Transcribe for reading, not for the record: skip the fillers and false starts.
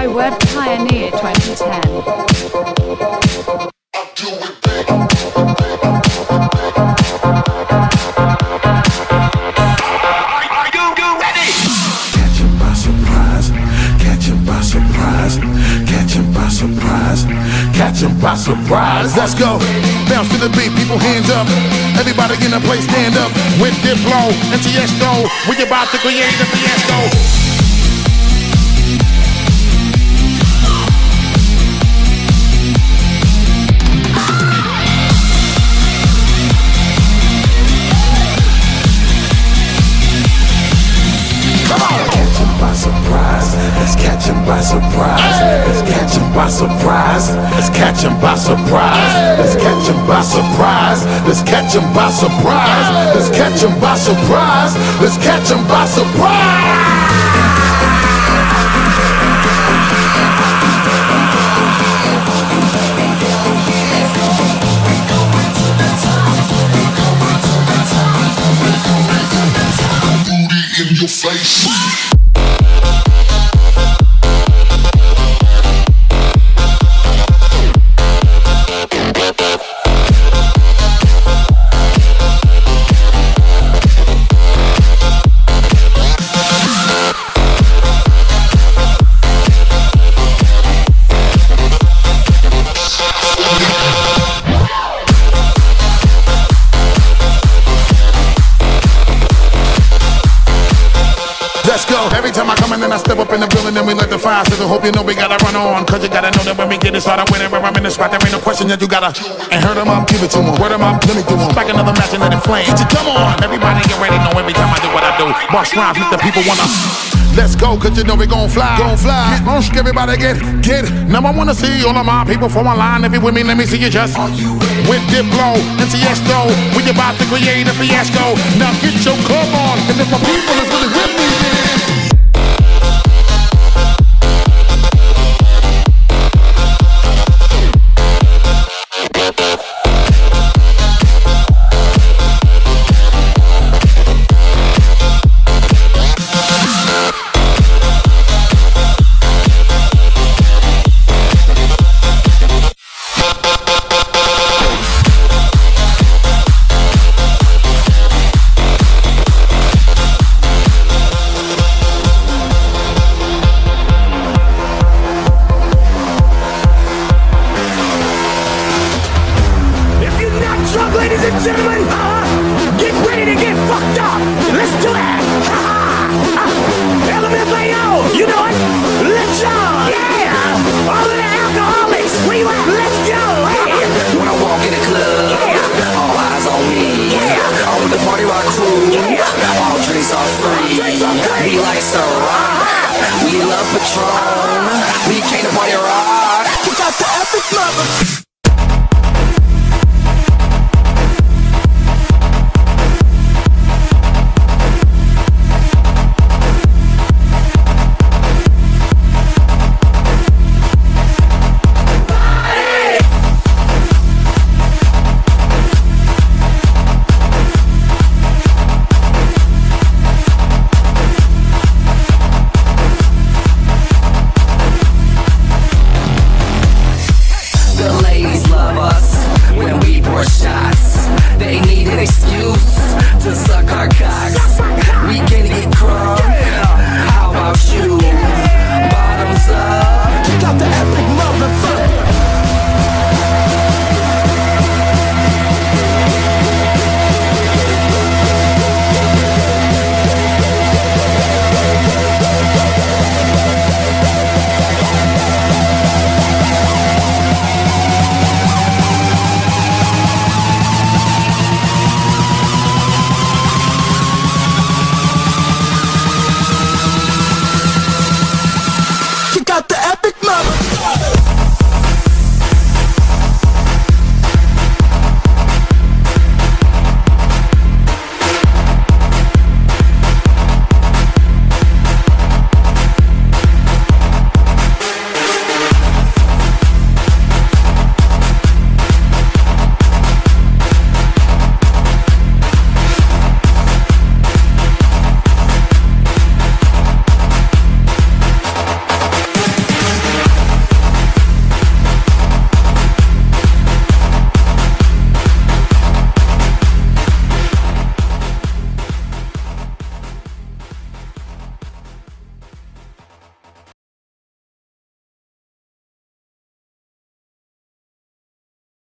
The Web Pioneer 2010. Catch 'em by surprise. Let's go. Bounce to the beat, people hands up. Everybody in the place stand up. With Diplo and Tiesto, we about to create a fiasco. Let's catch 'em by surprise. Let's catch 'em by surprise. Let's catch 'em by surprise. Let's catch 'em by surprise. Let's catch 'em by surprise. Let's catch 'em by surprise. Let's catch 'em by surprise. Booty in your face. Let's go. Every time I come in and I step up in the building, then we let the fire sizzle. Hope you know we gotta run on, cause you gotta know that when we get it started, whenever I'm in the spot, there ain't no question that you gotta. And hurt 'em up, give it to 'em. Word 'em up, let me do 'em. Back another match and let it flame. Come on, everybody get ready, know every time I do what I do. Boss rhymes, make the people wanna. Let's go, cause you know we gon' fly. Gon' fly. Get on, everybody get. Now I wanna see all of my people from online. If you with me, let me see you just. With Diplo and Tiesto, we about to create a fiasco. Now get your club on, and if my people is really with me, then. Ladies and gentlemen, get ready to get fucked up. Let's do it. LMFAO, you know it. Let's go. Yeah. All of the alcoholics, we want. Let's go. Hey. When I walk in the club, yeah, all eyes on me. Yeah. All with the party rock crew. Yeah. All drinks are free. We like Ciroc. We love Patron. We came to party rock. We got the epic mother.